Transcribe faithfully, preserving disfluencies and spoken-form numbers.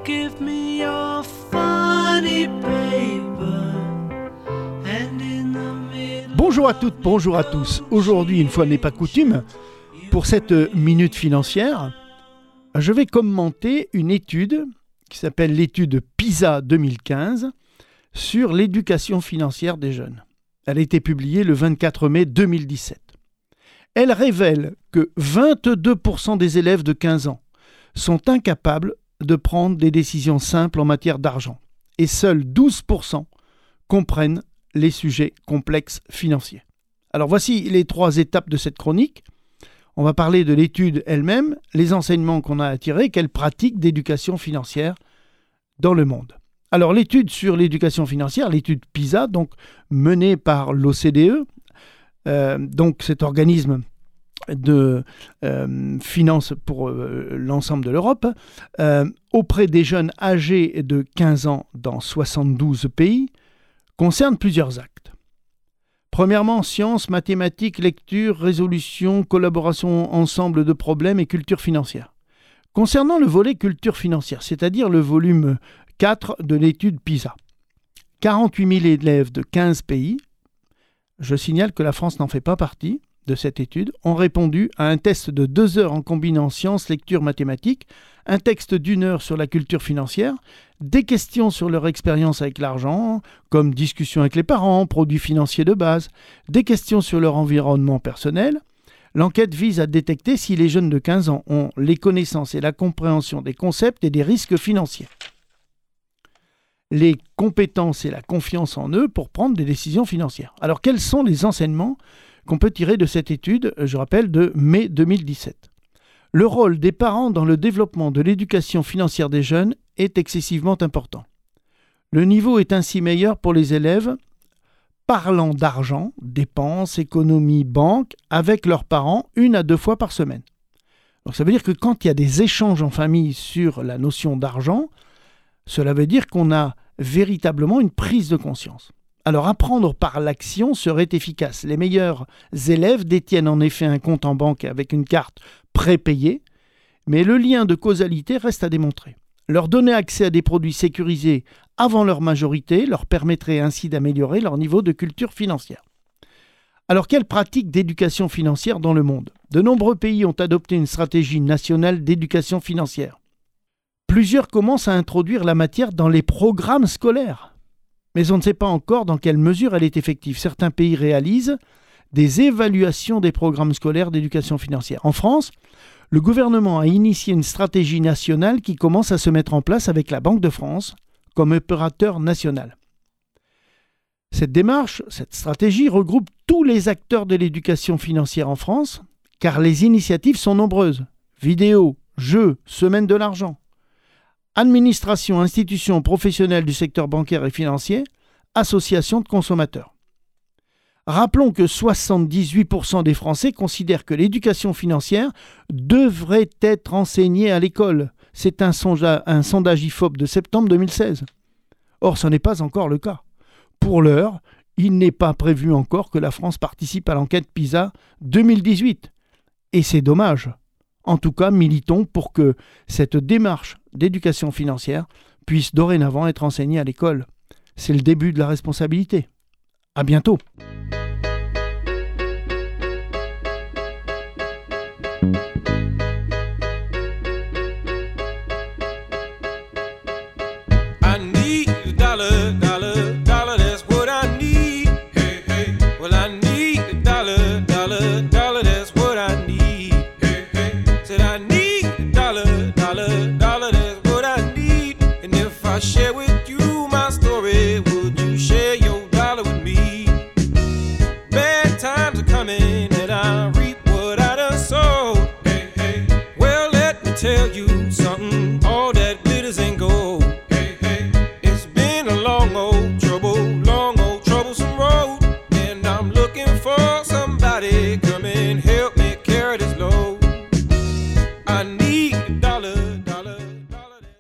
give me your funny paper. And in the middle. Bonjour à toutes, bonjour à tous. Aujourd'hui, une fois n'est pas coutume, pour cette minute financière, je vais commenter une étude qui s'appelle l'étude PISA deux mille quinze sur l'éducation financière des jeunes. Elle a été publiée le vingt-quatre mai deux mille dix-sept. Elle révèle que vingt-deux pour cent des élèves de quinze ans sont incapables de prendre des décisions simples en matière d'argent et seuls douze pour cent comprennent les sujets complexes financiers. Alors voici les trois étapes de cette chronique. On va parler de l'étude elle-même, les enseignements qu'on a à tirer, quelles pratiques d'éducation financière dans le monde. Alors l'étude sur l'éducation financière, l'étude PISA, donc menée par l'O C D E, euh, donc cet organisme de euh, finance pour euh, l'ensemble de l'Europe, euh, auprès des jeunes âgés de quinze ans dans soixante-douze pays, concerne plusieurs actes. Premièrement, sciences, mathématiques, lecture, résolution, collaboration, ensemble de problèmes et culture financière. Concernant le volet culture financière, c'est-à-dire le volume quatre de l'étude PISA, quarante-huit mille élèves de quinze pays, je signale que la France n'en fait pas partie de cette étude, ont répondu à un test de deux heures en combinant sciences, lecture, mathématiques, un texte d'une heure sur la culture financière, des questions sur leur expérience avec l'argent, comme discussion avec les parents, produits financiers de base, des questions sur leur environnement personnel. L'enquête vise à détecter si les jeunes de quinze ans ont les connaissances et la compréhension des concepts et des risques financiers, les compétences et la confiance en eux pour prendre des décisions financières. Alors quels sont les enseignements qu'on peut tirer de cette étude, je rappelle, de mai deux mille dix-sept. Le rôle des parents dans le développement de l'éducation financière des jeunes est excessivement important. Le niveau est ainsi meilleur pour les élèves parlant d'argent, dépenses, économie, banque, avec leurs parents une à deux fois par semaine. Donc ça veut dire que quand il y a des échanges en famille sur la notion d'argent, cela veut dire qu'on a véritablement une prise de conscience. Alors apprendre par l'action serait efficace. Les meilleurs élèves détiennent en effet un compte en banque avec une carte prépayée, mais le lien de causalité reste à démontrer. Leur donner accès à des produits sécurisés avant leur majorité leur permettrait ainsi d'améliorer leur niveau de culture financière. Alors quelles pratiques d'éducation financière dans le monde ? De nombreux pays ont adopté une stratégie nationale d'éducation financière. Plusieurs commencent à introduire la matière dans les programmes scolaires. Mais on ne sait pas encore dans quelle mesure elle est effective. Certains pays réalisent des évaluations des programmes scolaires d'éducation financière. En France, le gouvernement a initié une stratégie nationale qui commence à se mettre en place avec la Banque de France comme opérateur national. Cette démarche, cette stratégie regroupe tous les acteurs de l'éducation financière en France, car les initiatives sont nombreuses. Vidéos, jeux, semaine de l'argent. Administration, institutions professionnelles du secteur bancaire et financier, associations de consommateurs. Rappelons que soixante-dix-huit pour cent des Français considèrent que l'éducation financière devrait être enseignée à l'école. C'est un, sonda- un sondage I F O P de septembre deux mille seize. Or, ce n'est pas encore le cas. Pour l'heure, il n'est pas prévu encore que la France participe à l'enquête PISA deux mille dix-huit. Et c'est dommage. En tout cas, militons pour que cette démarche d'éducation financière puisse dorénavant être enseignée à l'école. C'est le début de la responsabilité. À bientôt. I need a dollar, dollar, dollar, that's what I need. Hey, hey. Well, I need a dollar, dollar, dollar, that's what I need. Hey, hey. Said I need a dollar, dollar, dollar, that's what I need. And if I share with you my story, would you share your dollar with me? Bad times are coming and I reap what I done sowed. Hey, hey. Well, let me tell you something, all that glitters ain't gold. Long old trouble, long old troublesome road, and I'm looking for somebody come and help